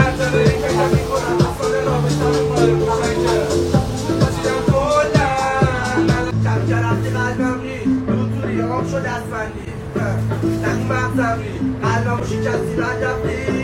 شد دستبندی نگو مغزم ری قلبمو شکستی رد رفتی